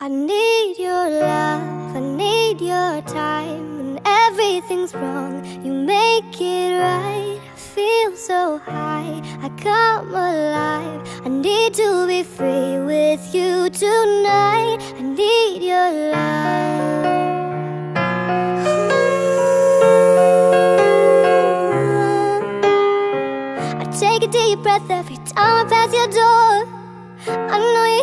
I need your love, I need your time. When everything's wrong, you make it right. I feel so high, I come alive. I need to be free with you tonight. I need your love. I take a deep breath every time I pass your door. I know